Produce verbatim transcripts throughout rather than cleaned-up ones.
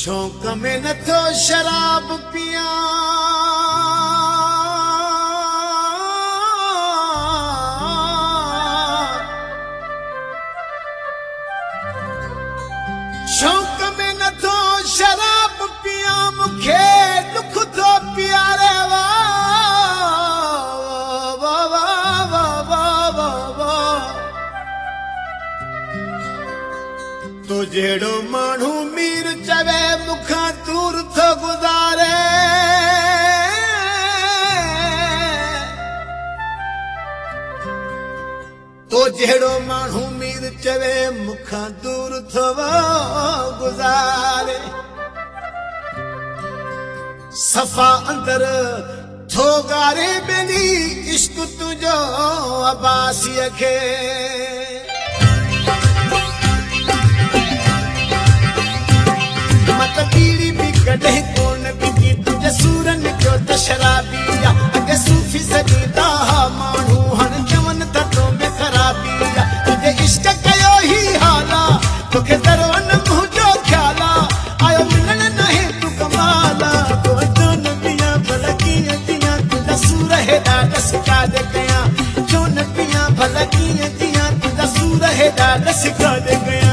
शौक में न थो शराब पिया शौक में न थो शराब पिया मुखे दुख थो प्यारे वा वा वा वा वा वा तो जेड़ो मानू मीर चवे मुखा दूर थो गुजारे तो जेड़ो मानू मीर चवे मुखा दूर थो गुजारे सफा अंदर थो गारे बेनी इश्क तुझो अब्बासी खे मत बीड़ी भी कदे कोन बिकी तुझे सूरन जो त शराबिया अगे सूफी सजीदा मानू हन चवन ततो में खराबिया तुझे इश्क कयो ही हाला तोखे दरवन मुझो ख्याला आयो मिलन नहीं तू कमाला तो जोन पिया भलकी दिया तुझा सूर है डाडस का दे गया जोन पिया भलकी दिया तुझा सूर है डाडस का दे गया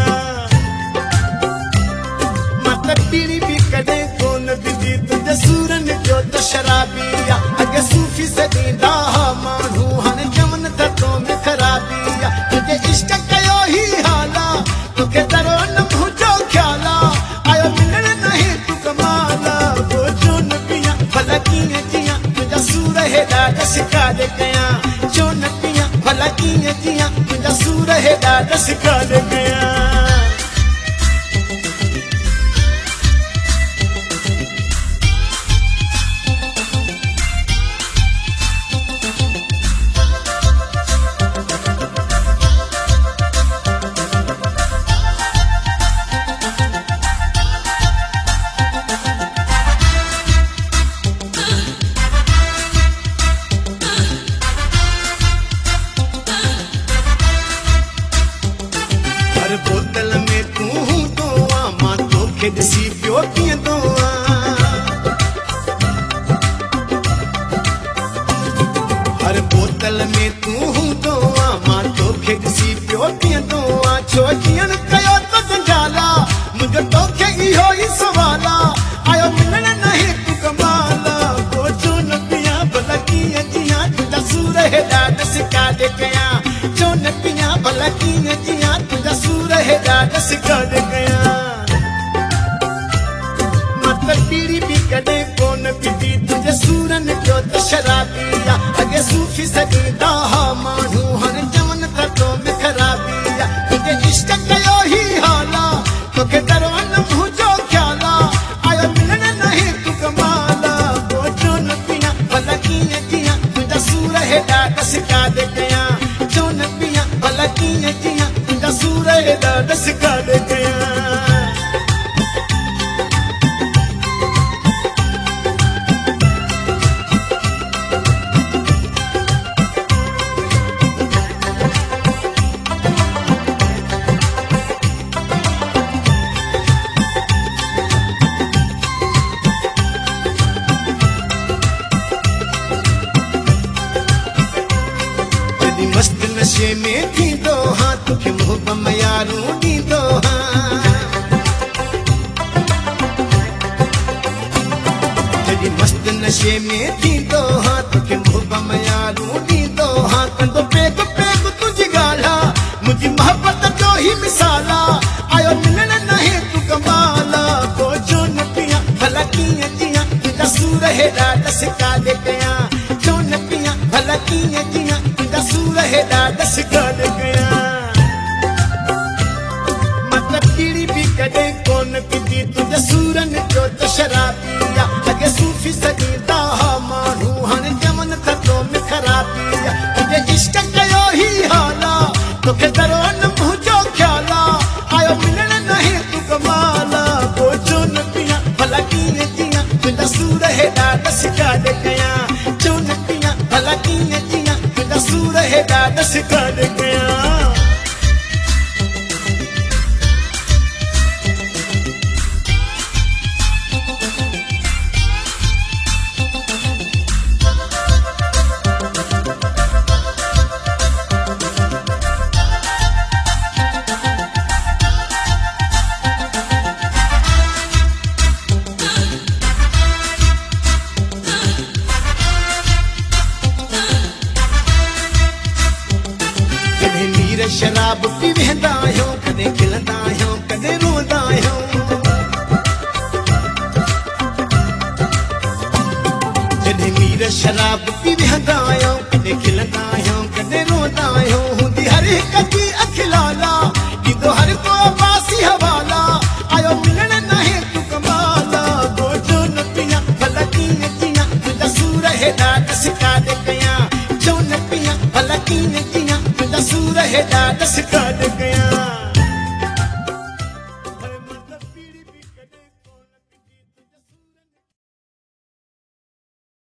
पीड़ी भी कदे कौन बिजी तुझे सूरन जो तो शराबिया अगे सूफी सजीदा मानू हन जमन ततो में खराबिया तुझे इश्क कयो ही हाला तुके दरो न मुझो ख्याला आयो मिलन नहीं तू कमाला वो जोन पिया भलकी जिया तुझा सूर है डाडस का दे गया जोन पिया भलकी जिया तुझा सूर है डाडस का दे गया बोतल में तू तो मां तो खेदसी पियो पियो तो हर बोतल में तू तो मां तो खेदसी पियो पियो तो छोटियन कयो तो जंजाला मुझे तो के इहो ही सवाला आयो मिलन नहीं तू कमाला वो जो न पिया भलकी जिया तुझा सूर है डाडस का दे गया जो न पिया भलकी जिया तुझा सूर है डाडस का दे गया मतलब पीड़ी भी कदे कौन पीती तुझे सूरन जो तो शराबिया अगे सूफी सजीदा मानू हन जमन ततो में खराबिया तुझे इश्क कयो ही हाला तोखे दरवन मुझो ख्याला आयो मिलन नहीं तू कमाला वो जो न पिया भलकी जिया तुझा सूर है डाडस का दे गया जो न पिया भलकी जिया तुझा सूर है डाडस का दे गया मस्त नशे में थी दो हाँ तुखे मुँह मयारू दी दो हाँ जदी मस्त नशे में थी दो हाँ तुखे मुँह मयारू दी दो हाँ कंदो पेग पेग तुझी गाला मुझी मोहब्बत जो ही मिसाला आयो मिलन नहीं तू कमाला वो जो न पिया भलकी जिया तुझा सूर है डाडस का दे गया जो न पिया भलकी जिया सूर है डाडस का दे गया मतलब पीड़ी भी कदे कौन पीती तुझे सूरन जो तो शराबिया अगे सूफी सजीदा मानू हन जमन ततो में खराबिया तुझे इश्क कयो ही हाला तोखे दरवन मुझो ख्याला आयो मिलन नहीं तू कमाला वो जो न पिया भलकी जिया तुझा सूर है डाडस का दे गया जो न पिया भलकी जिया तुझा सूर है डाडस का दे गया मीर शराब पी वेंदा आहियूं, कॾहिं खिलंदा आहियूं, कॾहिं रोंदा आहियूं। जॾहिं मीर शराब पी वेंदा आहियूं, कॾहिं खिलंदा आहियूं, कॾहिं रोंदा आहियूं। हूंदी हर हिक जी अखि लाला, ॾींदो हर को बासी हवाला, आयो मिलण नाहे तूं कमाला। गोजो न पिया भला कीअं जियां, तुंहिंजा सूर हेॾा ॾस काॾ कयां। जो न पिया भला कीअं जियां, तुंहिंजा सूर हेॾा ॾस काॾ कयां।